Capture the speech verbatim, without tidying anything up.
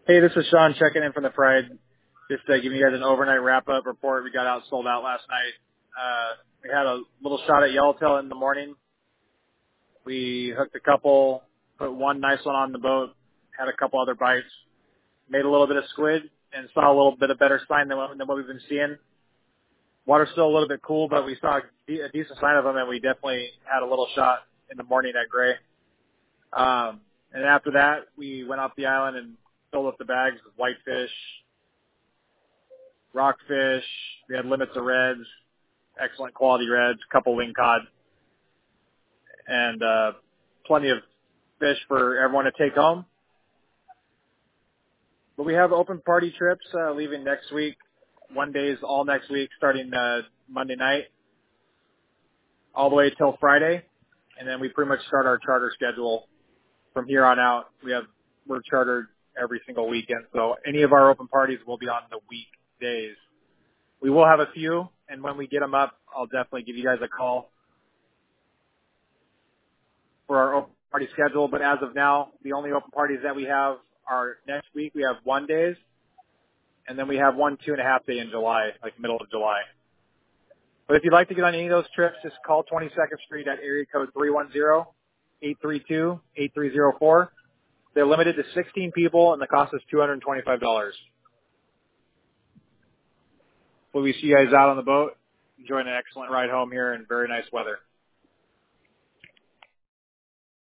Hey, this is Sean checking in from the Pride. Just uh, giving you guys an overnight wrap-up report. We got out sold out last night. Uh, we had a little shot at Yellowtail in the morning. We hooked a couple, put one nice one on the boat, had a couple other bites, made a little bit of squid, and saw a little bit of better sign than what, than what we've been seeing. Water's still a little bit cool, but we saw a, de- a decent sign of them, and we definitely had a little shot in the morning at gray. Um, and after that, we went off the island and filled up the bags with whitefish, rockfish. We had limits of reds, excellent quality reds, a couple wing cod, and uh, plenty of fish for everyone to take home. But we have open party trips uh, leaving next week, one days all next week, starting uh, Monday night, all the way till Friday, and then we pretty much start our charter schedule from here on out. We have we're chartered every single weekend, so any of our open parties will be on the weekdays. We will have a few, and when we get them up, I'll definitely give you guys a call for our open party schedule. But as of now, the only open parties that we have are next week. We have one days, and then we have one two and a half day in July, like middle of July. But if you'd like to get on any of those trips, just call twenty-second Street at area code three one zero, eight three two, eight three zero four. They're limited to sixteen people, and the cost is two hundred twenty-five dollars. Will we see you guys out on the boat, enjoying an excellent ride home here in very nice weather.